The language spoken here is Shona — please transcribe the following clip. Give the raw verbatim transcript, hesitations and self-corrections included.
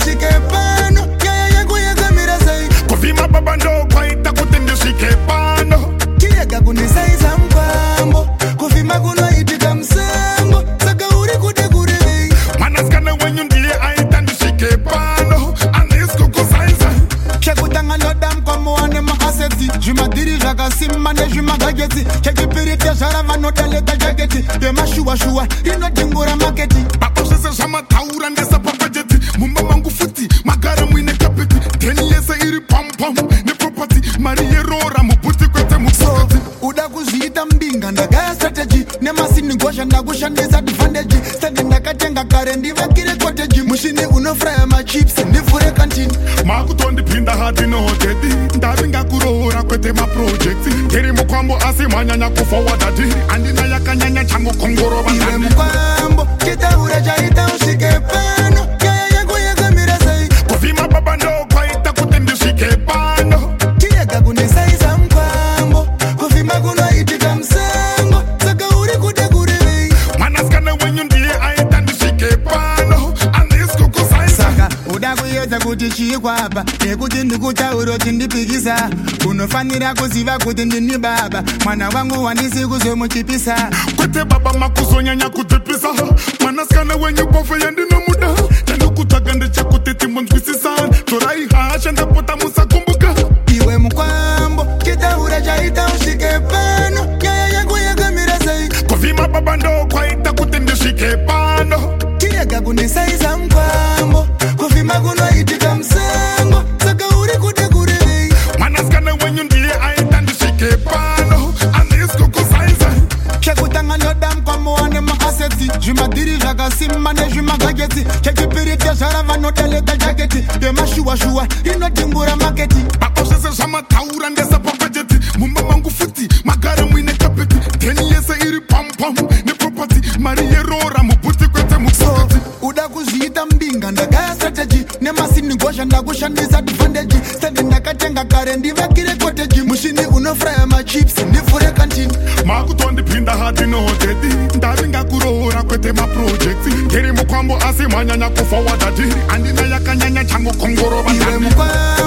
usvike pano nyaya yangu yakamira sei kuvhima baba ndokwaita kuti ndisvike pano chirega kundisaiza mukwambo kuvhima kunoitika musango saka uri kude kurevei mwanasikana wenyu ndiye aita ndisvike pano andisi kukusaiza chekutanga ndoda mukwambo wane maasetsi zvimadhiri zvakasimba nezvimagageti chechipiri tezvara vanodeleta jaketi yemashuwa-shuwa rinodhingura maketi baba zvese zvamataura ndesapapajeti mumba mangu futi magara muine kapeti dheni yese iri pamupamu nepropati mari yerora mubhuti kwete mupokati uda kuzviita mbinga ndagaya strategy nemasinigosha ndakushandisa advantage senge ndakatenga kare ndivakire koteji mushini unofraya machips ndivhure kantini makutondipinda hati nohoteti ndavinga kuroora kwete maprojekti ndiri mukwambo asi manyanya kuforwada dhiri andina yakanyanya changu kongorova iwe mukwambo chitaura chaita usvike pano nyaya yangu yakamira sei kuvhima baba ndokwaita kuti ndisvike pano chirega kundisaiza mukwambo kuvhima kunoitika musango saka uri kude kurevei mwanasikana wenyu ndiye aita ndisvike pano andisi kukusaiza saka uda kuedza kuti chiikwapa nekuti ndikutaura kuti ndipikisa unofanira kuziva kuti ndini baba mwana wangu wandisi kuzomuchipisa kwete baba makuzonyanya kudzipisa mwanasikana wenyu bofu yandinomuda tandikutsvaga ndechekuti timonzwisisana torai hasha ndapota musakumbuka iwe mukwambo chitaura chaita usvike pano nyaya yangu yakamira sei kuvhima baba ndokwaita kuti ndisvike pano chirega kundisaiza mukwambo kuvhima kunoitika musango saka uri kude kurevei mwanasikana wenyu ndiye aita ndisvike pano andisi kukusaiza chekutanga ndoda mukwambo wane maasetsi zvimadhiri zvakasimba nezvimagageti chechipiri tezvara vanodeleta jaketi yemashuwa-shuwa rinodhingura maketi baba zvese zvamataura ndesapapajeti mumba mangu futi magara muine kapeti dheni yese iri pamupamu nepropati mari yerora mubhuti kwete mupokati uda kuzviita mbinga ndagaya strategy nemasinigosha ndakushandisa advantage senge ndakatenga kare ndivakire koteji mushini unofraya machips ndivhure kantini makutondipinda hati nohoteti ndavinga kuroora kwete maprojekti ndiri mukwambo asi manyanya kuforwada dhiri andina yakanyanya changu kongorova iwe mukwambo